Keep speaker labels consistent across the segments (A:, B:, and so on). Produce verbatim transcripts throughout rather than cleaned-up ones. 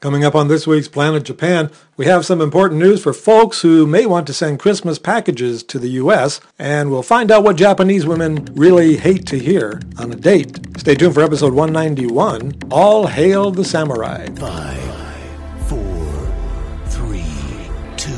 A: Coming up on this week's Planet Japan, we have some important news for folks who may want to send Christmas packages to the U S, and we'll find out what Japanese women really hate to hear on a date. Stay tuned for episode one ninety-one, All Hail the Samurai.
B: Five, four, three, two,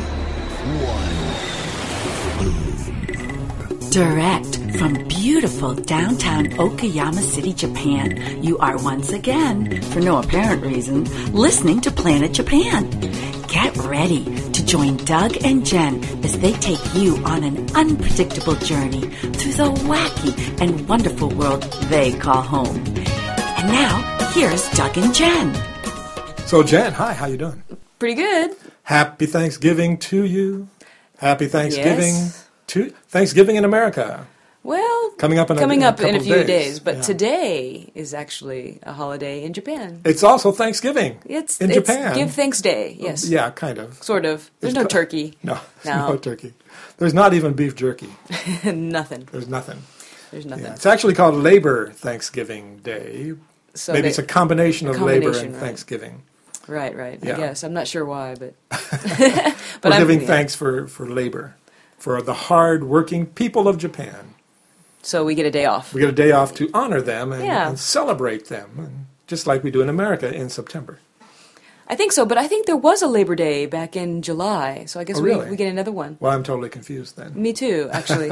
B: one.
C: Direct from beautiful downtown Okayama City, Japan, you are once again, for no apparent reason, listening to Planet Japan. Get ready to join Doug and Jen as they take you on an unpredictable journey through the wacky and wonderful world they call home. And now, here's Doug and Jen.
A: So Jen, hi, how you doing?
D: Pretty good.
A: Happy Thanksgiving to you. Happy Thanksgiving
D: Yes.
A: to Thanksgiving in America.
D: Well,
A: Coming up in a-
D: coming
A: in a
D: up in a
A: couple
D: few
A: days.
D: days, but
A: Yeah.
D: today is actually a holiday in Japan.
A: It's also Thanksgiving
D: It's
A: in
D: it's
A: Japan.
D: Give Thanks Day. Yes,
A: Yeah, kind of.
D: sort of. There's
A: It's
D: no
A: co-
D: turkey.
A: No, there's
D: No.
A: no turkey. There's not even beef jerky.
D: Nothing.
A: There's nothing.
D: There's nothing.
A: Yeah, it's actually called Labor Thanksgiving Day.
D: So
A: Maybe
D: they-
A: it's a combination of labor
D: combination,
A: and
D: right.
A: Thanksgiving.
D: Right, right.
A: Yeah.
D: I guess I'm not sure why, but
A: We're
D: I'm-
A: giving
D: yeah.
A: thanks for, for labor, for the hard-working people of Japan.
D: So we get a day off.
A: We get a day off to honor them and,
D: Yeah.
A: and celebrate them, and just like we do in America in September.
D: I think so, but I think there was a Labor Day back in July, so I guess
A: Oh,
D: we,
A: really?
D: we get another one.
A: Well, I'm totally confused then.
D: Me too, actually.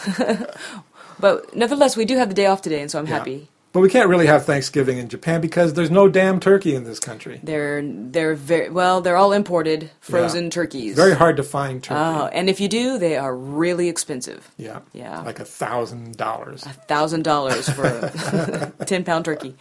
D: But nevertheless, we do have the day off today, and so I'm
A: Yeah.
D: happy.
A: But we can't really have Thanksgiving in Japan because there's no damn turkey in this country.
D: They're they're very well. They're all imported frozen
A: Yeah.
D: turkeys.
A: Very hard to find turkey.
D: Oh, and if you do, they are really expensive.
A: Yeah.
D: Yeah.
A: Like a thousand dollars.
D: A thousand dollars for a ten pound turkey.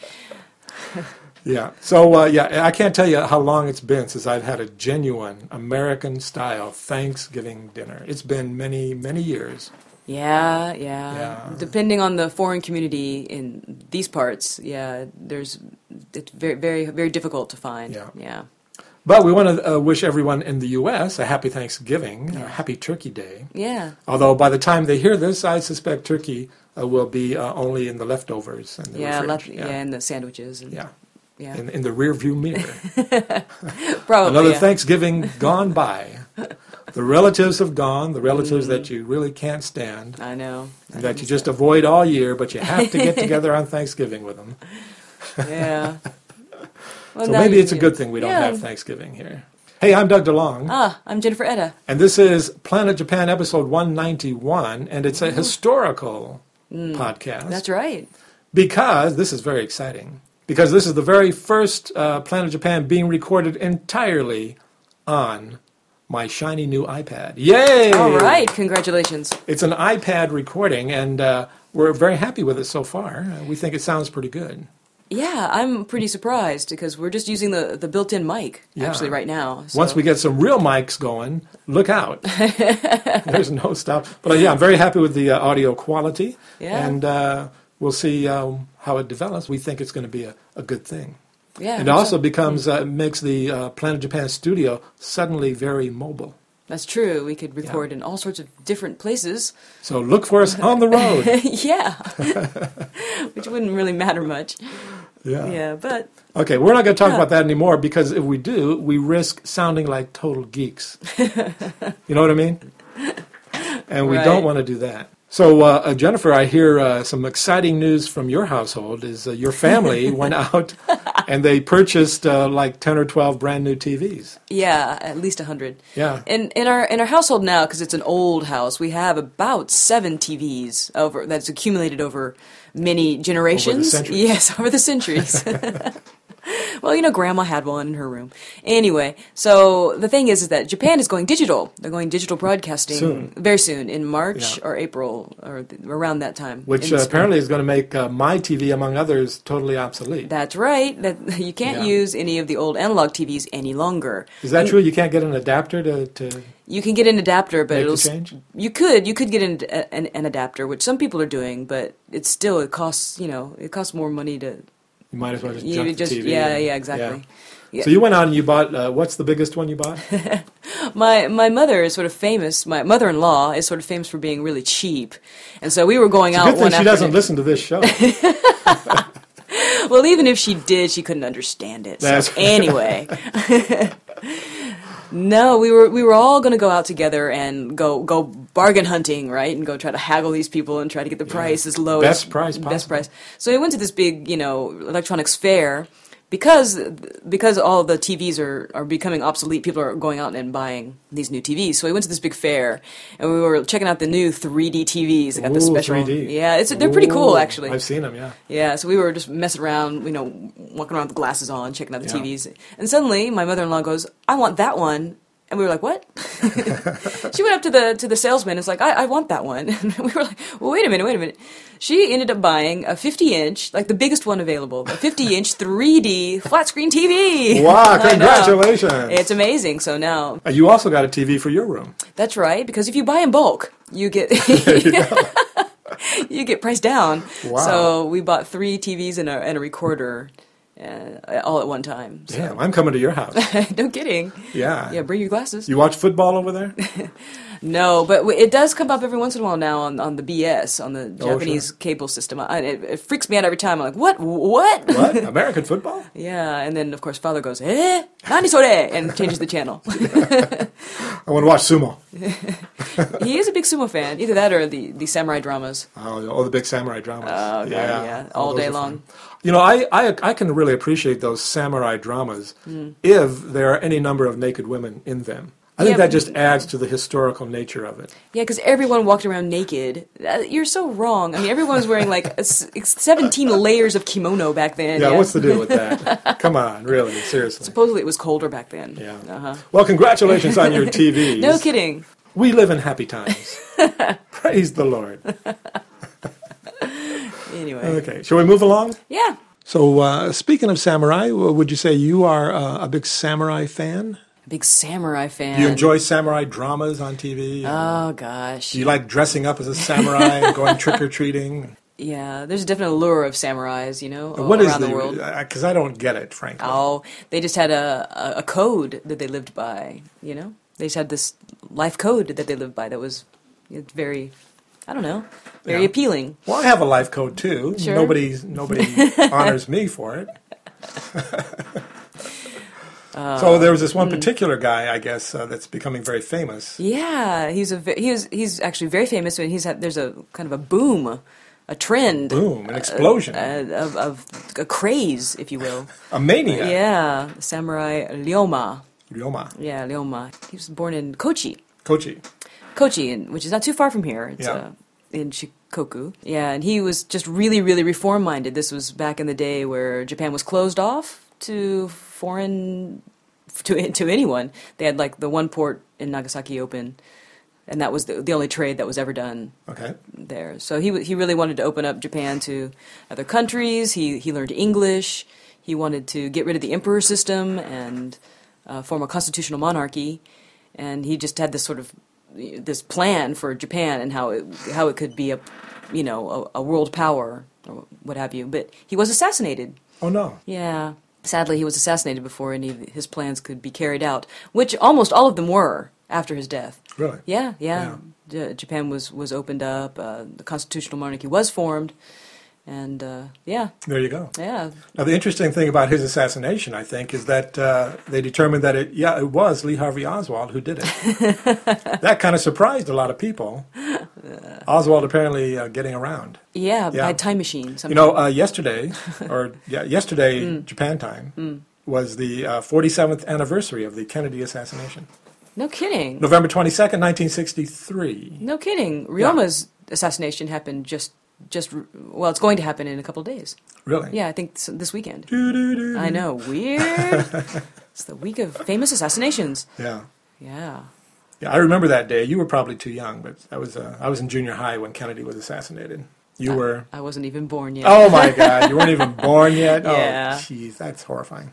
A: Yeah. So, uh, yeah, I can't tell you how long it's been since I've had a genuine American-style Thanksgiving dinner. It's been many, many years.
D: Yeah, yeah,
A: Yeah.
D: Depending on the foreign community in these parts, yeah, there's it's very, very, very difficult to find.
A: Yeah.
D: yeah.
A: But we want to uh, wish everyone in the U S a happy Thanksgiving, a happy Turkey Day.
D: Yeah.
A: Although by the time they hear this, I suspect turkey uh, will be uh, only in the leftovers. And the
D: Yeah,
A: refrige.
D: left, yeah, and the sandwiches. And,
A: Yeah.
D: yeah.
A: In, in the rearview mirror.
D: Probably.
A: Another
D: yeah.
A: Thanksgiving gone by. The relatives have gone, the relatives
D: Mm.
A: that you really can't stand,
D: I know. I
A: and that
D: know.
A: you just avoid all year, but you have to get together on Thanksgiving with them.
D: Yeah. Well,
A: So
D: now
A: maybe
D: you
A: it's a
D: do.
A: good thing we don't
D: Yeah.
A: have Thanksgiving here. Hey, I'm Doug DeLong,
D: Ah, I'm Jennifer Etta.
A: and this is Planet Japan episode one ninety-one, and it's a historical podcast.
D: Mm. That's right.
A: Because, this is very exciting, because this is the very first uh, Planet Japan being recorded entirely on my shiny new iPad. Yay!
D: All right. Congratulations.
A: It's an iPad recording, and uh, we're very happy with it so far. Uh, we think it sounds pretty good.
D: Yeah, I'm pretty surprised because we're just using the, the built-in mic
A: Yeah.
D: actually right now. So.
A: Once we get some real mics going, look out. There's no stop. But uh, yeah, I'm very happy with the uh, audio quality,
D: Yeah.
A: and uh, we'll see um, how it develops. We think it's going to be a, a good thing.
D: yeah,
A: It
D: I hope
A: also
D: so.
A: becomes uh, makes the uh, Planet Japan studio suddenly very mobile.
D: That's true. We could record in all sorts of different places.
A: So look for us on the road.
D: Yeah, which wouldn't really matter much.
A: Yeah.
D: Yeah, but
A: Okay, we're not going to talk
D: Yeah.
A: about that anymore because if we do, we risk sounding like total geeks. You know what I mean? And we
D: Right.
A: don't want to do that. So, uh, uh, Jennifer, I hear uh, some exciting news from your household is uh, your family went out and they purchased uh, like ten or twelve brand new T Vs.
D: yeah, at least a hundred.
A: Yeah.
D: In in our in our household now, because it's an old house, we have about seven T Vs over that's accumulated over many generations.
A: centuries.
D: Yes, over the centuries. Well, you know, Grandma had one in her room. Anyway, so the thing is, is that Japan is going digital. They're going digital broadcasting
A: Soon.
D: very soon, in March
A: Yeah.
D: or April, or th- around that time.
A: Which
D: in the
A: uh,
D: spring.
A: apparently is going to make uh, my T V, among others, totally obsolete.
D: That's right. That you can't
A: Yeah.
D: use any of the old analog T Vs any longer.
A: Is that true? You can't get an adapter to... to
D: You can get an adapter, but
A: Make the
D: it'll s-
A: change?
D: you could you could get an, an an adapter, which some people are doing, but it's still it costs you know it costs more money to
A: you might as well just
D: you
A: jump
D: just
A: the T V.
D: yeah
A: and-
D: yeah exactly. Yeah.
A: So you went out and you bought, uh, what's the biggest one you bought?
D: My my mother is sort of famous. My mother-in-law is sort of famous for being really cheap, and so we were going out
A: Good thing
D: one
A: she
D: afternoon.
A: doesn't listen to this show.
D: Well, even if she did, she couldn't understand it. So
A: That's-
D: anyway. No, we were we were all going to go out together and go go bargain hunting, right? And go try to haggle these people and try to get the price as low
A: Best
D: as
A: price
D: best
A: possible.
D: price. So we went to this big, you know, electronics fair because because all the T Vs are, are becoming obsolete. People are going out and buying these new T Vs. So we went to this big fair and we were checking out the new three D T Vs. They got the
A: Ooh,
D: special,
A: three D.
D: yeah, it's they're pretty cool
A: Ooh,
D: actually.
A: I've seen them, yeah.
D: Yeah, so we were just messing around, you know, walking around with glasses on, checking out the
A: Yeah.
D: T Vs. And suddenly, my mother-in-law goes, "I want that one." And we were like, "What?" She went up to the to the salesman and was like, I, I want that one. And we were like, well, wait a minute, wait a minute. She ended up buying a fifty-inch, like the biggest one available, a fifty-inch three D flat-screen T V.
A: Wow,
D: I know.
A: congratulations.
D: It's amazing. So now,
A: Uh, You also got a T V for your room.
D: that's right, because if you buy in bulk, you get... You get priced down.
A: Wow.
D: So we bought three T Vs and a, and a recorder uh, all at one time. So.
A: Damn, I'm coming to your house.
D: No kidding.
A: Yeah.
D: Yeah, bring your glasses.
A: You watch football over there?
D: No, but w- it does come up every once in a while now on, on the B S, on the
A: Oh,
D: Japanese
A: sure.
D: cable system. I, it, it freaks me out every time. I'm like, what? What?
A: What? American football?
D: Yeah, and then, of course, father goes, eh? Nani sore? And changes the channel.
A: I want to watch sumo.
D: He is a big sumo fan. Either that or the, the samurai dramas.
A: Oh, all the big samurai dramas.
D: Oh, God, yeah. All
A: those
D: day
A: are
D: long.
A: fun. You know, I, I, I can really appreciate those samurai dramas
D: Mm.
A: if there are any number of naked women in them. I think
D: Yeah,
A: that just adds to the historical nature of it.
D: Yeah, because everyone walked around naked. Uh, You're so wrong. I mean, everyone was wearing like a s- seventeen layers of kimono back then.
A: Yeah, what's the deal with that? Come on, really, seriously.
D: Supposedly it was colder back then.
A: Yeah.
D: Uh-huh.
A: Well, congratulations on your T Vs.
D: No kidding.
A: We live in happy times. Praise the Lord.
D: Anyway.
A: Okay, shall we move along?
D: Yeah.
A: So, uh, speaking of samurai, would you say you are uh, a big samurai fan?
D: A big samurai fan.
A: Do you enjoy samurai dramas on T V?
D: Oh, gosh.
A: Do you like dressing up as a samurai and going trick-or-treating?
D: Yeah, there's a definite allure of samurais, you know,
A: What
D: around
A: is
D: the world.
A: Because I don't get it, frankly.
D: Oh, they just had a, a, a code that they lived by, you know? They just had this life code that they lived by that was it's very, I don't know, very
A: Yeah.
D: appealing.
A: Well, I have a life code, too.
D: Sure.
A: Nobody, nobody honors me for it. So there was this one particular guy, I guess, uh, that's becoming very famous.
D: Yeah, he's a ve- he is he's actually very famous. And he's had there's a kind of a boom, a trend,
A: Boom, an explosion.
D: uh, of, of a craze, if you will.
A: A mania.
D: Yeah, Samurai Ryoma.
A: Ryoma.
D: Yeah, Ryoma. He was born in Kochi,
A: Kochi.
D: Kochi, in, which is not too far from here. It's
A: Yeah.
D: uh, in Shikoku. Yeah, and he was just really, really reform-minded. This was back in the day where Japan was closed off to foreign to to anyone. They had like the one port in Nagasaki open, and that was the, the only trade that was ever done
A: Okay.
D: there. So he w- he really wanted to open up Japan to other countries. He he learned English. He wanted to get rid of the emperor system and uh, form a constitutional monarchy. And he just had this sort of this plan for Japan and how it how it could be a you know a, a world power or what have you. But he was assassinated.
A: Oh, no.
D: Yeah. Sadly, he was assassinated before any of his plans could be carried out, which almost all of them were after his death.
A: Really?
D: Yeah, yeah. J- Japan was, was opened up, uh, the constitutional monarchy was formed, and uh, yeah,
A: There you go.
D: yeah.
A: Now, the interesting thing about his assassination, I think, is that uh, they determined that it, yeah, it was Lee Harvey Oswald who did it. That kind of surprised a lot of people. Oswald apparently uh, getting around.
D: Yeah,
A: Yeah.
D: by time machine.
A: You
D: Somehow.
A: know, uh, yesterday, or yeah, yesterday, Japan time, was the uh, forty-seventh anniversary of the Kennedy assassination.
D: No kidding.
A: November twenty-second, nineteen sixty-three.
D: No kidding. Ryoma's assassination happened just, just well, it's going to happen in a couple of days.
A: Really?
D: Yeah, I think s- this weekend.
A: Doo-doo-doo.
D: I know, weird. It's the week of famous assassinations.
A: Yeah.
D: Yeah.
A: Yeah, I remember that day. You were probably too young, but I was uh, I was in junior high when Kennedy was assassinated. You were.
D: I wasn't even born yet.
A: Oh my God! You weren't even born yet.
D: Yeah.
A: Oh, jeez, that's horrifying.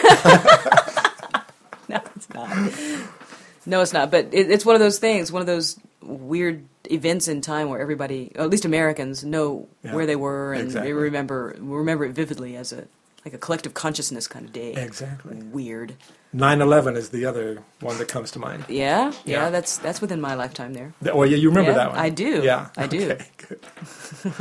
D: No, it's not. No, it's not. But it, it's one of those things, one of those weird events in time where everybody, or at least Americans, know
A: Yeah,
D: where they were and
A: exactly.
D: they remember remember it vividly as a like a collective consciousness kind of day.
A: Exactly.
D: Weird.
A: nine eleven is the other one that comes to mind.
D: Yeah, yeah,
A: Yeah.
D: that's that's within my lifetime there.
A: Th- Oh, yeah, you remember
D: Yeah,
A: that one?
D: I do.
A: Yeah,
D: I do.
A: Okay, good.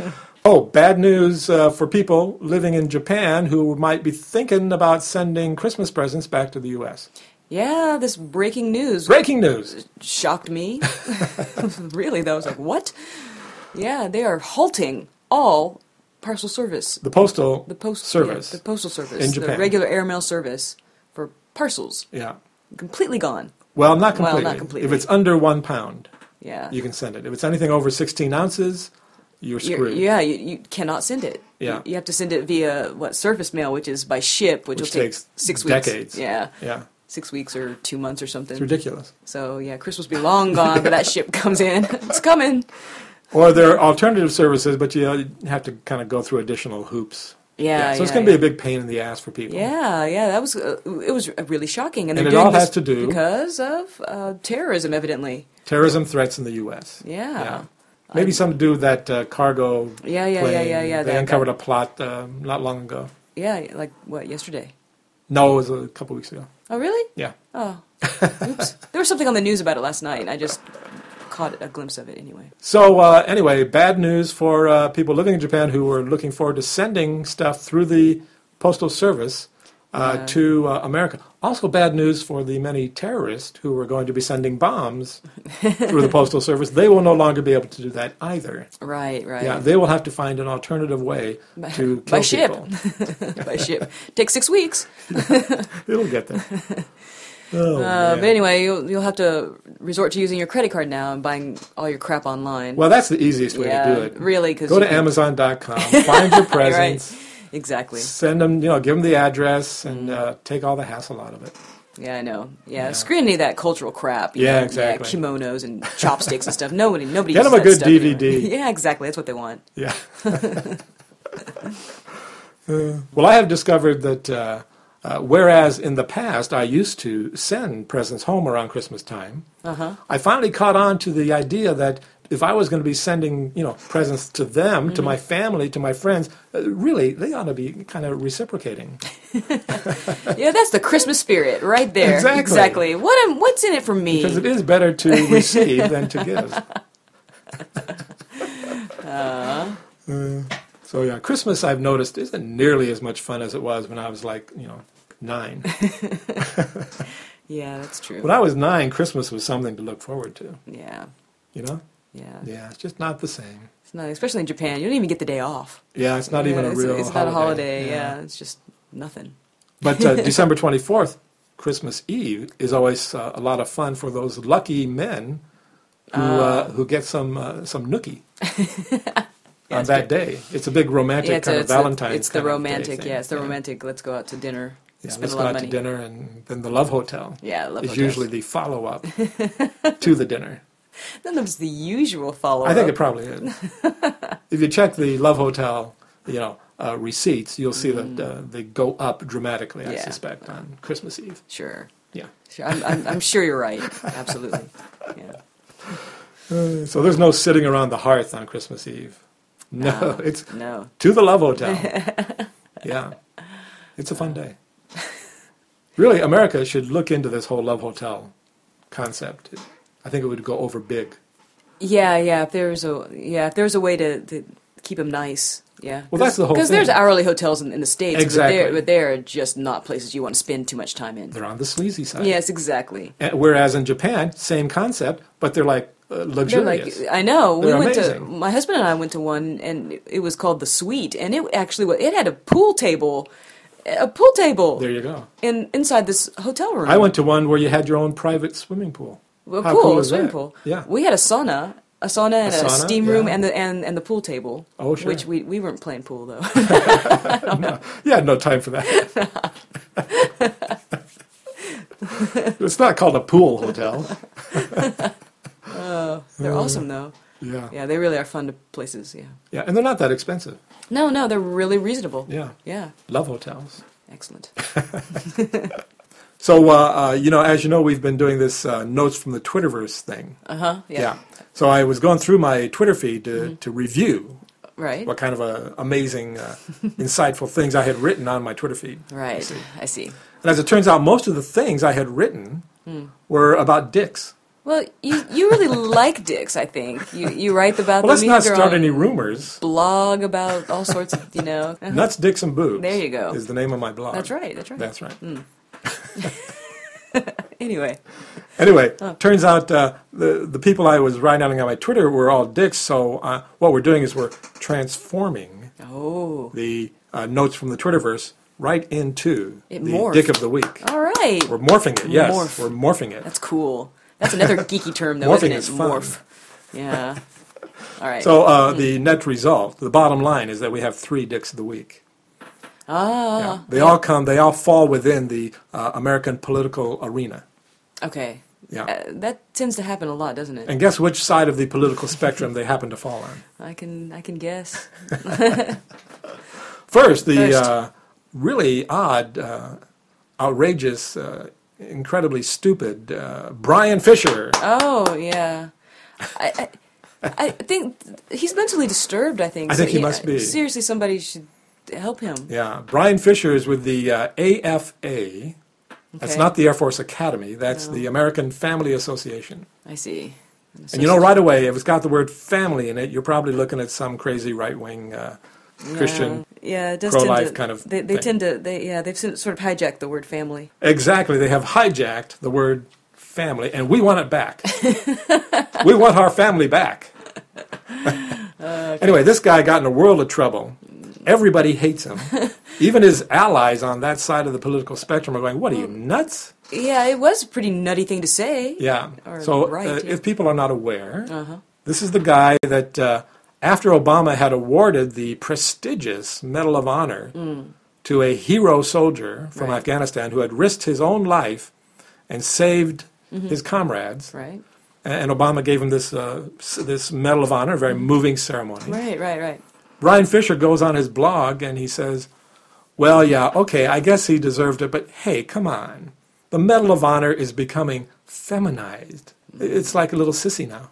A: Oh, bad news uh, for people living in Japan who might be thinking about sending Christmas presents back to the U S.
D: Yeah, this breaking news
A: Breaking news.
D: shocked me. Really, though, I was like, what? Yeah, they are halting all parcel service.
A: The postal
D: The post
A: service.
D: yeah, the postal service,
A: in Japan.
D: the regular airmail service for parcels,
A: Yeah.
D: completely gone.
A: Well, not
D: Well,
A: completely.
D: not completely.
A: If it's under one pound,
D: Yeah,
A: you can send it. If it's anything over sixteen ounces, you're
D: You're-
A: screwed.
D: yeah, you, you cannot send it.
A: Yeah.
D: you, you have to send it via what surface mail, which is by ship, which,
A: Which
D: will take
A: takes
D: six weeks.
A: decades.
D: Yeah,
A: Yeah.
D: six weeks or two months or something.
A: It's ridiculous.
D: So yeah, Christmas will be long gone, but that ship comes in. It's coming.
A: Or there are alternative services, but you have to kind of go through additional hoops.
D: Yeah,
A: So it's
D: yeah,
A: going to
D: yeah.
A: be a big pain in the ass for people.
D: Yeah, yeah, that was uh, it was really shocking, and,
A: And
D: they're
A: it
D: doing
A: all
D: this
A: has to do-
D: because of uh, terrorism, evidently.
A: Terrorism threats in the U S.
D: Yeah.
A: Maybe something to do with that uh, cargo
D: Yeah, yeah,
A: plane.
D: yeah, yeah, yeah.
A: They
D: that-
A: uncovered
D: that-
A: a plot uh, not long ago.
D: Yeah, like what yesterday?
A: No, it was a couple weeks ago.
D: Oh, really?
A: Yeah.
D: Oh, oops. There was something on the news about it last night, and I just caught a glimpse of it anyway.
A: So uh, anyway, bad news for uh, people living in Japan who were looking forward to sending stuff through the postal service uh,
D: Yeah.
A: to uh, America. Also bad news for the many terrorists who were going to be sending bombs through the postal service. They will no longer be able to do that either.
D: Right, right.
A: Yeah, they will have to find an alternative way
D: By-
A: to kill
D: by ship.
A: people.
D: By ship. Takes six weeks.
A: It'll get there. Oh,
D: Uh,
A: man.
D: but anyway, you'll, you'll have to resort to using your credit card now and buying all your crap online.
A: Well, that's the easiest way
D: yeah,
A: to do it.
D: really, because
A: Go to Amazon dot com, find your presents,
D: Exactly.
A: send them, you know, give them the address, and
D: Mm.
A: uh, take all the hassle out of it.
D: Yeah, I know. Yeah,
A: Yeah.
D: screw any of that cultural crap. you
A: Yeah,
D: know,
A: exactly.
D: kimonos and chopsticks and stuff. Nobody, nobody.
A: Get
D: uses
A: them a
D: that
A: good
D: stuff
A: D V D.
D: anymore. Yeah, exactly. That's what they want.
A: Yeah. Uh, well, I have discovered that uh, uh, whereas in the past I used to send presents home around Christmas time,
D: Uh-huh.
A: I finally caught on to the idea that if I was going to be sending, you know, presents to them,
D: Mm-hmm.
A: to my family, to my friends, uh, really, they ought to be kind of reciprocating.
D: Yeah, that's the Christmas spirit right there.
A: Exactly.
D: Exactly. What am, what's in it for me?
A: Because it is better to receive than to give. Uh, so yeah, Christmas I've noticed isn't nearly as much fun as it was when I was like, you know, nine.
D: Yeah, that's true.
A: When I was nine, Christmas was something to look forward to.
D: Yeah,
A: You know?
D: yeah.
A: Yeah, it's just not the same.
D: It's not, especially in Japan. You don't even get the day off.
A: Yeah, it's not
D: Yeah,
A: even a
D: it's,
A: real
D: It's
A: holiday.
D: not a holiday. Yeah, it's just nothing.
A: But uh, December twenty-fourth, Christmas Eve, is always uh, a lot of fun for those lucky men who uh, who get some uh, some nookie on
D: it's
A: that day. It's a big romantic
D: Yeah, it's,
A: kind
D: a,
A: of
D: it's,
A: Valentine's.
D: the, it's the
A: kind of day
D: romantic.
A: thing.
D: Yeah, it's the romantic. Let's go out to dinner.
A: Yeah,
D: spend
A: let's
D: a
A: go
D: lot
A: out
D: of
A: to
D: money.
A: dinner, and then the love hotel
D: Yeah, I love
A: is
D: hotels.
A: usually the follow up to the dinner.
D: Then there's the usual follow up.
A: I think it probably is. If you check the Love Hotel, you know, uh, receipts, you'll see that uh, they go up dramatically. I
D: Mm. Yeah.
A: suspect on Christmas Eve.
D: Sure.
A: Yeah.
D: Sure. I'm, I'm, I'm sure you're right. Absolutely. Yeah.
A: Uh, so there's no sitting around the hearth on Christmas Eve. No,
D: No,
A: it's
D: No.
A: to the Love Hotel. Yeah, it's a fun day. Really, America should look into this whole Love Hotel concept. I think it would go over big.
D: Yeah, yeah. If there's a yeah, if there's a way to, to keep them nice, yeah.
A: Well, that's the whole
D: Because
A: thing.
D: there's hourly hotels in, in the States,
A: Exactly.
D: but they're, but they're just not places you want to spend too much time in.
A: They're on the sleazy side.
D: Yes, exactly.
A: And whereas in Japan, same concept, but they're like uh,
D: They're
A: luxurious.
D: like, I know.
A: They're
D: we went
A: amazing.
D: to my husband and I went to one, and it- it was called the Suite, and it actually wa- it had a pool table, a pool table
A: There you go.
D: in inside this hotel room.
A: I went to one where you had your own private swimming pool.
D: a
A: How
D: pool,
A: cool
D: a
A: is
D: swimming
A: that?
D: pool.
A: Yeah.
D: We had a sauna, a sauna and a,
A: A sauna,
D: steam room,
A: yeah.
D: and the and, and the pool table.
A: Oh, sure.
D: Which we we weren't playing pool though.
A: You had no time for that. It's not called a pool hotel.
D: They're awesome though.
A: Yeah.
D: Yeah, they really are fun to places. Yeah.
A: Yeah, and they're not that expensive.
D: No, no, they're really reasonable.
A: Yeah.
D: Yeah.
A: Love hotels.
D: Excellent.
A: So, uh, uh, you know, as you know, we've been doing this uh, notes from the Twitterverse thing.
D: Uh huh. Yeah.
A: So I was going through my Twitter feed to, to review
D: Right.
A: what kind of uh, amazing, uh, insightful things I had written on my Twitter feed. you
D: Right.
A: see.
D: I see.
A: And as it turns out, most of the things I had written
D: Hmm.
A: were about dicks.
D: Well, you you really like dicks, I think. You you write about
A: Well, let's
D: them.
A: not
D: You're
A: start
D: on
A: any rumors.
D: blog about all sorts of, you know. Uh-huh.
A: Nuts, Dicks, and Boobs.
D: There you go.
A: Is the name of my blog.
D: That's right, that's right.
A: That's right.
D: Anyway.
A: Anyway, turns out uh, the the people I was writing on my Twitter were all dicks. So uh, what we're doing is we're transforming
D: Oh.
A: the uh, notes from the Twitterverse right into
D: It
A: the
D: morphed.
A: dick of the week.
D: All right.
A: We're morphing it. Yes,
D: Morph.
A: we're morphing it.
D: That's cool. That's another geeky term, though,
A: Morphing
D: isn't it?
A: is fun.
D: Morph. Yeah. All right.
A: So uh, the net result, the bottom line, is that we have three dicks of the week.
D: ah.
A: Yeah. They all come. They all fall within the uh, American political arena.
D: Okay.
A: Yeah.
D: Uh, that tends to happen a lot, doesn't it?
A: And guess which side of the political spectrum they happen to fall on?
D: I can I can guess.
A: First, the
D: First.
A: Uh, really odd, uh, outrageous, uh, incredibly stupid uh, Brian Fisher.
D: Oh yeah. I, I I think he's mentally disturbed. I think.
A: I think he
D: yeah,
A: must be.
D: Seriously, somebody should help him.
A: Yeah, Brian Fisher is with the uh, A F A. That's
D: Okay.
A: not the Air Force Academy. That's
D: No.
A: the American Family Association.
D: I see.
A: And you know right away, if it's got the word family in it, you're probably looking at some crazy right-wing uh, Christian.
D: Yeah, it does
A: pro-life
D: tend to,
A: kind of
D: They, they
A: thing.
D: tend to. They yeah. They've sort of hijacked the word family.
A: Exactly. They have hijacked the word family, and we want it back. We want our family back. Anyway, this guy got in a world of trouble. Everybody hates him. Even his allies on that side of the political spectrum are going, what are you, nuts?
D: Yeah, it was a pretty nutty thing to say.
A: Yeah.
D: Or
A: So
D: right,
A: uh,
D: yeah.
A: if people are not aware,
D: Uh-huh.
A: this is the guy that uh, after Obama had awarded the prestigious Medal of Honor to a hero soldier from
D: Mm. Right.
A: Afghanistan who had risked his own life and saved his comrades.
D: Right.
A: And Obama gave him this uh, s- this Medal of Honor, a very moving ceremony.
D: Right. Right. Right.
A: Brian Fisher goes on his blog and he says, well, yeah, okay, I guess he deserved it, but hey, come on. The Medal of Honor is becoming feminized. It's like a little sissy now.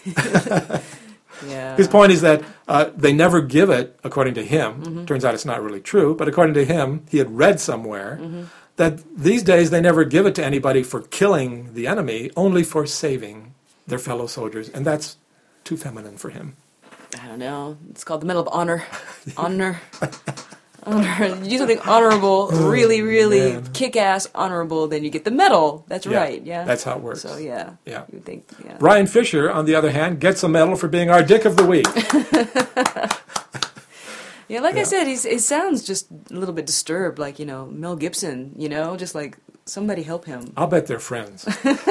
D: Yeah.
A: His point is that uh, they never give it, according to him. Turns out it's not really true, but according to him, he had read somewhere that these days they never give it to anybody for killing the enemy, only for saving their fellow soldiers, and that's too feminine for him.
D: I don't know. It's called the Medal of Honor. Honor. Honor. You do something honorable, really, really
A: Oh, man.
D: kick-ass honorable, then you get the medal. That's
A: Yeah,
D: right. Yeah.
A: that's how it works.
D: So yeah.
A: Yeah.
D: You would think. Yeah.
A: Brian Fisher, on the other hand, gets a medal for being our Dick of the Week.
D: Yeah. Like
A: Yeah.
D: I said, he's, he sounds just a little bit disturbed, like you know Mel Gibson. You know, just like somebody help him,
A: I'll bet they're friends.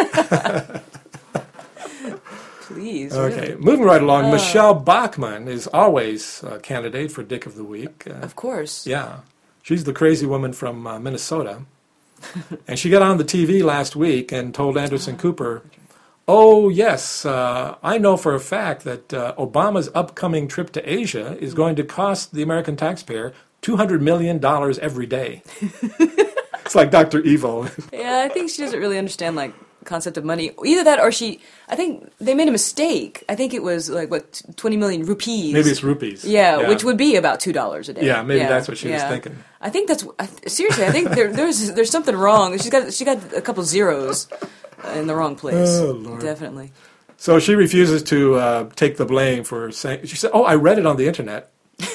D: please.
A: Okay,
D: really.
A: moving right along,
D: Uh.
A: Michelle Bachmann is always a candidate for Dick of the Week. Uh,
D: Of course.
A: yeah, she's the crazy woman from uh, Minnesota. And she got on the T V last week and told Anderson Cooper, oh, yes, uh, I know for a fact that uh, Obama's upcoming trip to Asia is going to cost the American taxpayer two hundred million dollars every day. It's like Doctor Evil.
D: Yeah, I think she doesn't really understand like concept of money. Either that, or she. I think they made a mistake. I think it was like what twenty million rupees.
A: Maybe it's rupees.
D: Yeah, which would be about two dollars a day.
A: Yeah, maybe that's what she was thinking.
D: I think that's I th- seriously. I think there, there's there's something wrong. She's got she got a couple zeros in the wrong place.
A: Oh, Lord.
D: Definitely.
A: So she refuses to uh, take the blame for saying. She said, "Oh, I read it on the internet.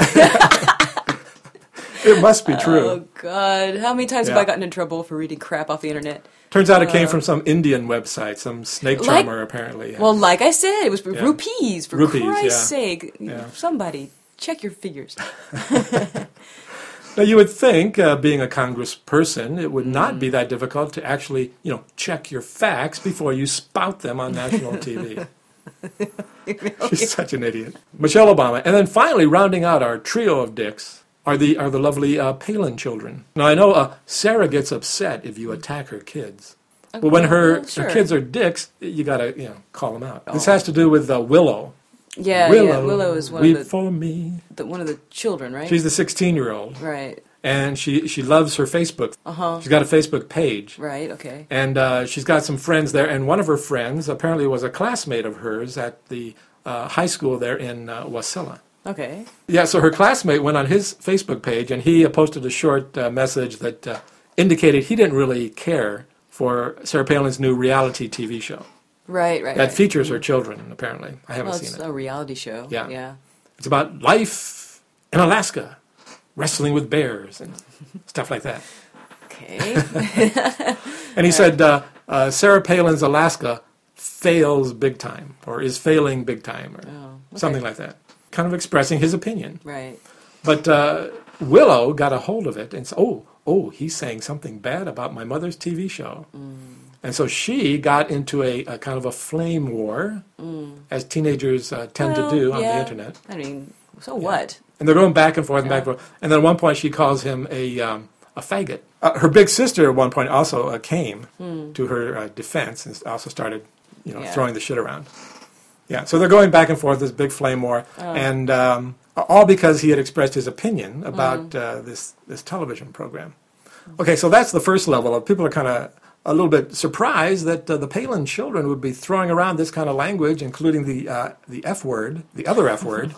A: It must be true."
D: Oh God, how many times have
A: Yeah.
D: I gotten in trouble for reading crap off the internet?
A: Turns out it came from some Indian website, some snake
D: Uh, Like-
A: charmer apparently.
D: Well, like I said, it was
A: Yeah.
D: rupees. For
A: Rupees,
D: Christ's
A: yeah.
D: sake,
A: Yeah.
D: somebody check your figures.
A: Now you would think, uh, being a congressperson, it would
D: Mm.
A: not be that difficult to actually, you know, check your facts before you spout them on national T V. She's such an idiot. Michelle Obama, and then finally rounding out our trio of dicks are the are the lovely uh, Palin children. Now I know uh, Sarah gets upset if you attack her kids, but when her,
D: well, sure.
A: her kids are dicks, you gotta you know call them out. This
D: Oh.
A: has to do with uh, Willow.
D: Yeah,
A: Willow,
D: yeah. Willow is one
A: weep
D: of the,
A: for me.
D: the one of the children, right?
A: She's the sixteen-year-old,
D: right,
A: and she she loves her Facebook.
D: Uh-huh.
A: She's got a Facebook page.
D: right. Okay.
A: And uh, she's got some friends there, and one of her friends apparently was a classmate of hers at the uh, high school there in uh, Wasilla.
D: Okay.
A: Yeah, so her classmate went on his Facebook page, and he uh, posted a short uh, message that uh, indicated he didn't really care for Sarah Palin's new reality T V show.
D: Right, right.
A: That
D: right.
A: features her children, apparently. I haven't
D: Well,
A: seen
D: it's
A: it.
D: a reality show.
A: Yeah.
D: Yeah.
A: It's about life in Alaska, wrestling with bears and stuff like that.
D: Okay.
A: And he said uh, uh, Sarah Palin's Alaska fails big time, or is failing big time, or
D: Oh, okay.
A: something like that. Kind of expressing his opinion.
D: Right.
A: But uh, Willow got a hold of it and said, oh, oh, he's saying something bad about my mother's T V show. Mm. And so she got into a, a kind of a flame war, mm. as teenagers uh, tend
D: well,
A: to do on
D: yeah.
A: the internet.
D: I mean, so what?
A: And they're going back and forth and
D: Yeah.
A: back and forth. And then at one point she calls him a, um, a faggot. Uh, her big sister at one point also uh, came mm. to her uh, defense and also started, you know,
D: Yeah.
A: throwing the shit around. Yeah, so they're going back and forth, this big flame war,
D: Oh.
A: and um, all because he had expressed his opinion about
D: Mm.
A: uh, this this television program. Okay, so that's the first level. Of people are kind of a little bit surprised that uh, the Palin children would be throwing around this kind of language, including the uh, the F word, the other F word,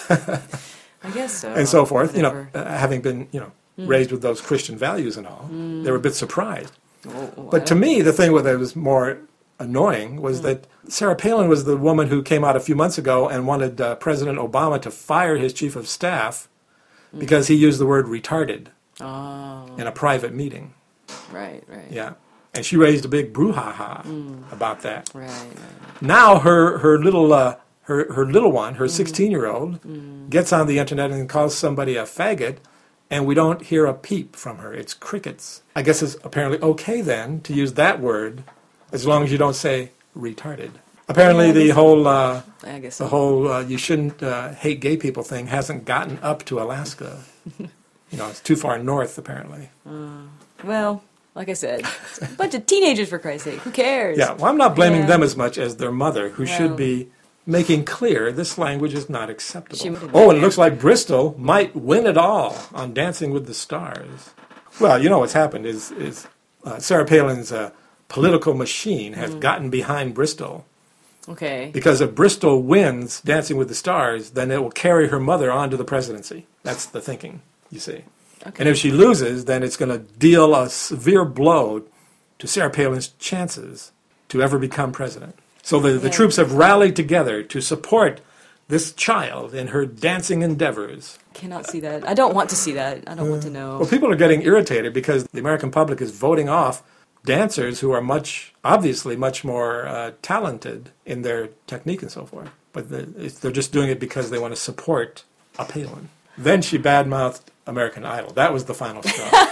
D: I guess so.
A: and so forth. You know,
D: Whatever.
A: uh, having been you know raised with those Christian values and all, they were a bit surprised.
D: Oh,
A: But to me, the thing that was more annoying was that Sarah Palin was the woman who came out a few months ago and wanted uh, President Obama to fire his chief of staff because he used the word retarded
D: Oh,
A: in a private meeting.
D: right, right.
A: Yeah. And she raised a big brouhaha about that.
D: Right, right.
A: Now her her little uh, her her little one, her sixteen-year-old, gets on the internet and calls somebody a faggot, and we don't hear a peep from her. It's crickets. I guess it's apparently okay then to use that word as long as you don't say retarded. Apparently
D: Yeah, I
A: the
D: guess-
A: whole uh,
D: I guess
A: the
D: so.
A: whole uh, you shouldn't uh, hate gay people thing hasn't gotten up to Alaska. You know, it's too far north apparently.
D: Well, like I said, it's a bunch of teenagers, for Christ's sake. Who cares?
A: Yeah, well, I'm not blaming
D: Yeah.
A: them as much as their mother, who should
D: Well-
A: be making clear this language is not acceptable.
D: She would-
A: Oh, and it looks like Bristol might win it all on Dancing with the Stars. Well, you know what's happened is is uh, Sarah Palin's uh, political machine has
D: Mm.
A: gotten behind Bristol.
D: Okay.
A: Because if Bristol wins Dancing with the Stars, then it will carry her mother onto the presidency. That's the thinking, you see.
D: Okay.
A: And if she loses, then it's going to deal a severe blow to Sarah Palin's chances to ever become president. So the, the
D: Yeah.
A: troops have rallied together to support this child in her dancing endeavors.
D: Cannot see that. I don't want to see that. I don't want to know.
A: Well, people are getting irritated because the American public is voting off dancers who are much, obviously, much more uh, talented in their technique and so forth. But the, it's, they're just doing it because they want to support a Palin. Then she badmouthed American Idol. That was the final straw.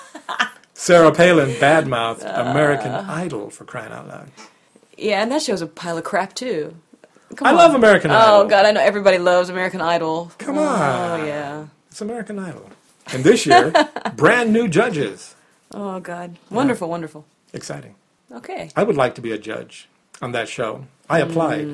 A: Sarah Palin badmouthed American Idol, for crying out loud.
D: Yeah, and that show's a pile of crap, too. Come
A: I
D: on.
A: love American
D: Oh,
A: Idol.
D: God, I know everybody loves American Idol.
A: Come
D: Oh,
A: on.
D: yeah.
A: It's American Idol. And this year, brand new judges.
D: Oh, God. Wonderful, wonderful.
A: Exciting.
D: Okay.
A: I would like to be a judge on that show. I applied.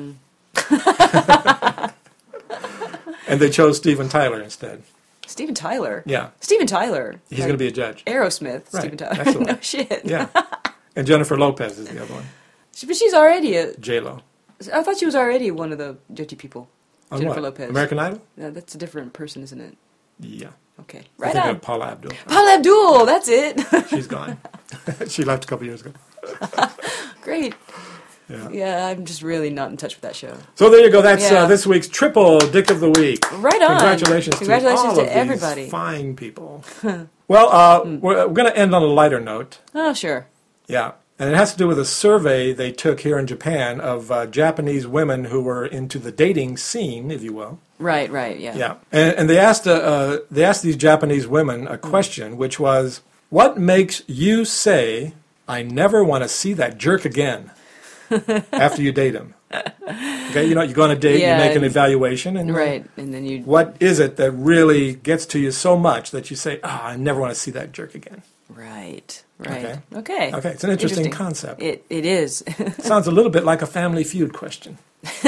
D: Mm.
A: And they chose Steven Tyler instead.
D: Steven Tyler.
A: Yeah.
D: Steven Tyler.
A: He's going to be a judge.
D: Aerosmith,
A: Right,
D: Steven Tyler.
A: that's the one.
D: No shit.
A: Yeah. And Jennifer Lopez is the other one.
D: But she's already a...
A: J-Lo.
D: I thought she was already one of the judgy people.
A: On
D: Jennifer
A: what?
D: Lopez.
A: American Idol?
D: No, that's a different person, isn't it?
A: Yeah.
D: Okay.
A: I
D: Right
A: think
D: on.
A: of Paula Abdul.
D: Paula Abdul, that's it.
A: She's gone. She left a couple years ago.
D: Great.
A: Yeah.
D: Yeah, I'm just really not in touch with that show.
A: So there you go. That's
D: Yeah.
A: uh, this week's Triple Dick of the Week.
D: Right on.
A: Congratulations,
D: Congratulations
A: to all
D: to
A: of these
D: everybody.
A: fine people. Well, uh, we're, we're going to end on a lighter note.
D: Oh, sure.
A: Yeah. And it has to do with a survey they took here in Japan of uh, Japanese women who were into the dating scene, if you will.
D: Right, right, yeah.
A: Yeah. And, and they asked uh, uh, they asked these Japanese women a question, which was, what makes you say, I never want to see that jerk again after you date him? Okay, you know, you go on a date,
D: Yeah,
A: you make an
D: and-
A: evaluation, and
D: Right, and then you...
A: what is it that really gets to you so much that you say, ah, I never want to see that jerk again?
D: Right, right.
A: Okay.
D: Okay.
A: Okay, it's an interesting concept.
D: It, it is.
A: Sounds a little bit like a Family Feud question.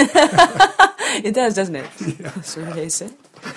D: It does, doesn't it? Yeah. Survey said.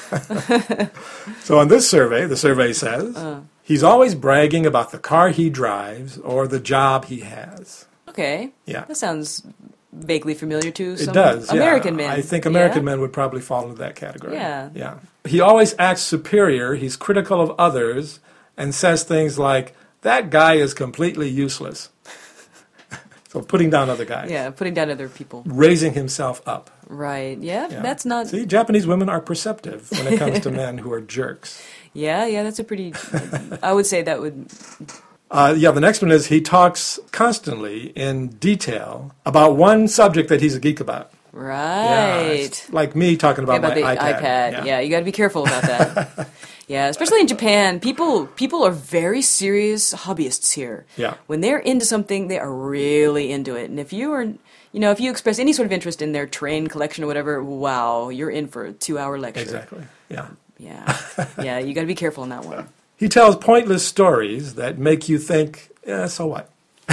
A: So on this survey, the survey says,
D: Uh.
A: he's always bragging about the car he drives or the job he has.
D: Okay.
A: Yeah.
D: That sounds vaguely familiar to
A: It
D: some
A: does, yeah.
D: American men.
A: I think American
D: Yeah?
A: men would probably fall into that category.
D: Yeah.
A: Yeah. He always acts superior, he's critical of others, and says things like, that guy is completely useless. So putting down other guys.
D: Yeah, putting down other people.
A: Raising himself up.
D: Right. Yeah,
A: Yeah.
D: that's not.
A: See, Japanese women are perceptive when it comes to men who are jerks.
D: Yeah, yeah, that's a pretty. I would say that would.
A: Uh, yeah, the next one is he talks constantly in detail about one subject that he's a geek about. Yeah,
D: Right.
A: it's like me talking about,
D: Yeah, about
A: my
D: the
A: iPad.
D: iPad. Yeah, you got to be careful about that. Yeah, especially in Japan, people people are very serious hobbyists here.
A: Yeah.
D: When they're into something, they are really into it. And if you are, you know, if you express any sort of interest in their train collection or whatever, wow, you're in for a two-hour lecture.
A: Exactly. Yeah.
D: Yeah. Yeah, you got to be careful on that one.
A: He tells pointless stories that make you think, yeah, so what?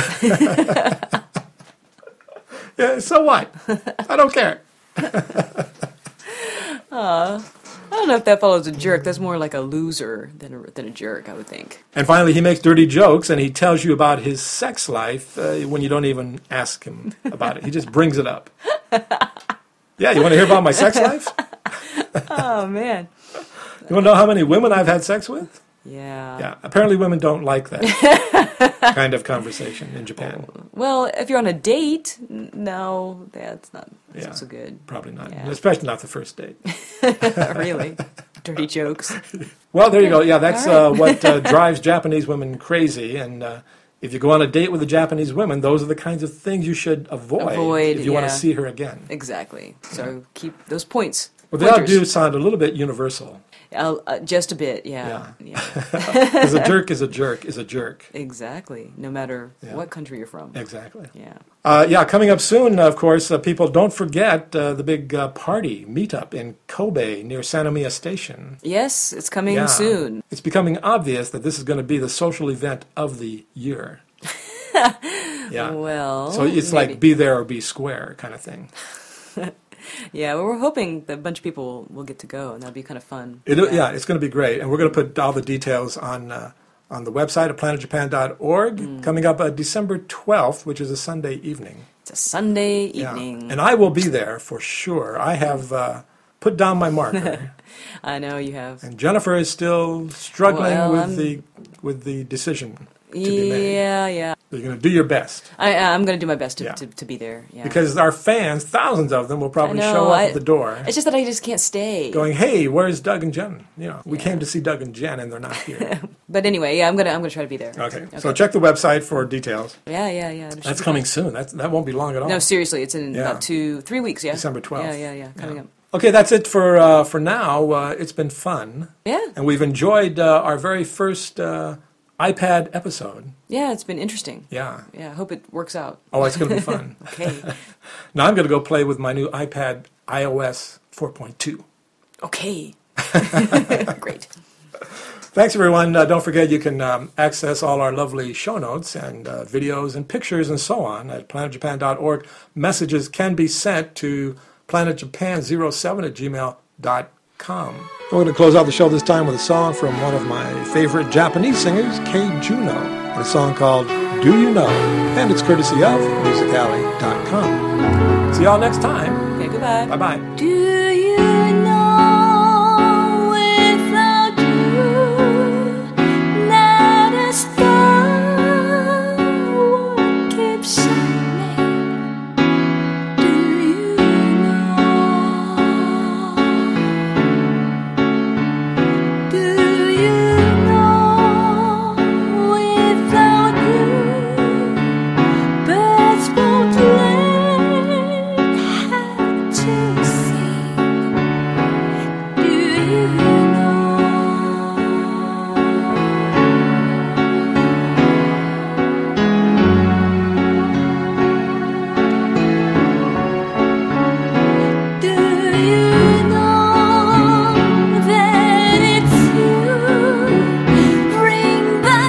A: Yeah, so what? I don't care.
D: I don't know if that follows a jerk. That's more like a loser than a, than a jerk, I would think.
A: And finally, he makes dirty jokes, and he tells you about his sex life uh, when you don't even ask him about it. He just brings it up. Yeah, you want to hear about my sex life?
D: Oh, man.
A: You want to know how many women I've had sex with?
D: Yeah.
A: Yeah, apparently women don't like that kind of conversation in Japan.
D: Well, if you're on a date, n- no, that's not, that's
A: Yeah.
D: not so good.
A: Probably not,
D: Yeah.
A: especially not the first date.
D: Really. Dirty jokes.
A: Well, there you go. Yeah, that's
D: All
A: uh, what uh, drives Japanese women crazy. And uh, if you go on a date with a Japanese woman, those are the kinds of things you should avoid,
D: Avoid,
A: if you want to
D: yeah.
A: see her again.
D: Exactly. So keep those points.
A: Well, they all
D: Pointers.
A: do sound a little bit universal.
D: Uh, uh, just a bit, yeah. Yeah.
A: Because a jerk is a jerk is a jerk.
D: Exactly. No matter
A: Yeah.
D: what country you're from.
A: Exactly.
D: Yeah.
A: Uh, yeah, coming up soon, of course, uh, people don't forget uh, the big uh, party meetup in Kobe near Sanomiya Station.
D: Yes, it's coming
A: Yeah.
D: soon.
A: It's becoming obvious that this is going to be the social event of the year. Yeah.
D: Well,
A: So it's
D: maybe.
A: like be there or be square kind of thing.
D: Yeah, well, we're hoping that a bunch of people will get to go, and that'll be kind of fun.
A: It, yeah. it's going to be great. And we're going to put all the details on uh, on the website at planet japan dot org
D: Mm.
A: coming up uh, December twelfth, which is a Sunday evening.
D: It's a Sunday
A: Yeah.
D: evening.
A: And I will be there for sure. I have uh, put down my marker.
D: I know you have.
A: And Jennifer is still struggling
D: Well,
A: with
D: I'm-
A: the with the decision to be made.
D: Yeah, yeah.
A: So you're going to do your best.
D: I, I'm going to do my best to,
A: Yeah.
D: to, to be there. Yeah.
A: Because our fans, thousands of them, will
D: I
A: probably
D: know,
A: show up
D: I-
A: at the door
D: It's just that I just can't stay.
A: going, hey, where's Doug and Jen? You know, we
D: Yeah.
A: came to see Doug and Jen and they're not here.
D: But anyway, yeah, I'm gonna I'm gonna try to be there.
A: Okay, so check the website for details.
D: Yeah, yeah, yeah. It should
A: That's
D: be
A: coming
D: fun.
A: soon. That's, that won't be long at all.
D: No, seriously, it's in
A: Yeah.
D: about two, three weeks. Yeah,
A: December twelfth.
D: Yeah, yeah, yeah. Coming
A: Yeah.
D: up.
A: Okay, that's it for uh, for now. Uh, it's been fun.
D: Yeah,
A: And we've enjoyed uh, our very first uh, iPad episode.
D: yeah. It's been interesting.
A: Yeah.
D: Yeah, I hope it works out.
A: Oh, it's going to be fun.
D: Okay,
A: Now I'm going to go play with my new iPad i O S four point two.
D: okay. Great.
A: Thanks, everyone. Uh, don't forget you can um, access all our lovely show notes and uh, videos and pictures and so on at planet japan dot org. Messages can be sent to planet japan zero seven at gmail dot com. We're going to close out the show this time with a song from one of my favorite Japanese singers, Kei Juno, a song called Do You Know? And it's courtesy of music alley dot com. See y'all next time.
D: Okay, goodbye.
A: Bye-bye.
C: Do you know without you that a star would keep shining? Do you know? Do you know without you birds won't learn how to sing? Do you know? Do you know that it's you bring the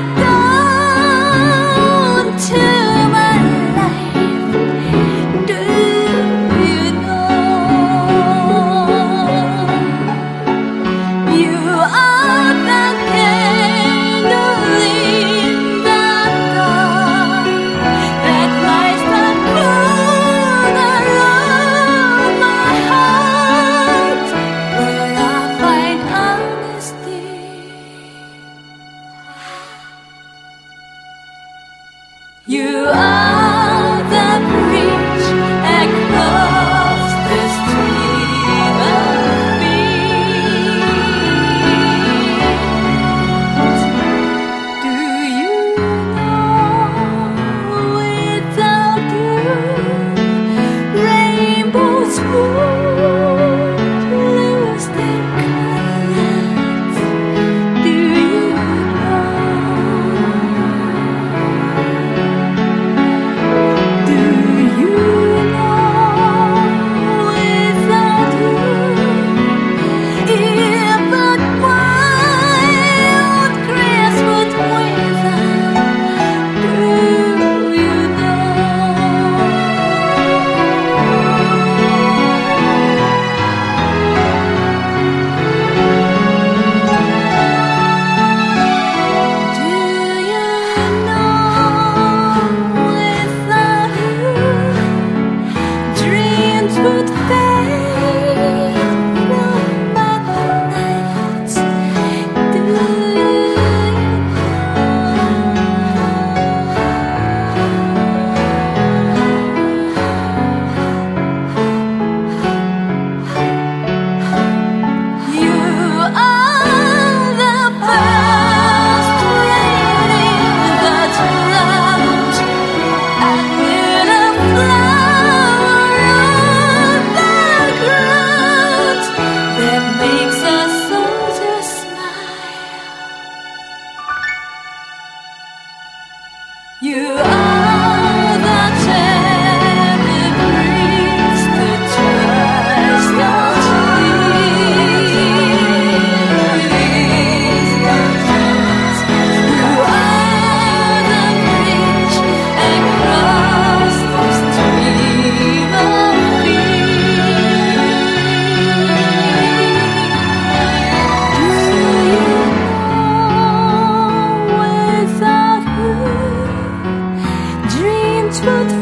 C: dawn to my life? Do you know you are the candle in the dark that lights the moon around my heart, where I find honesty? You are the
E: spread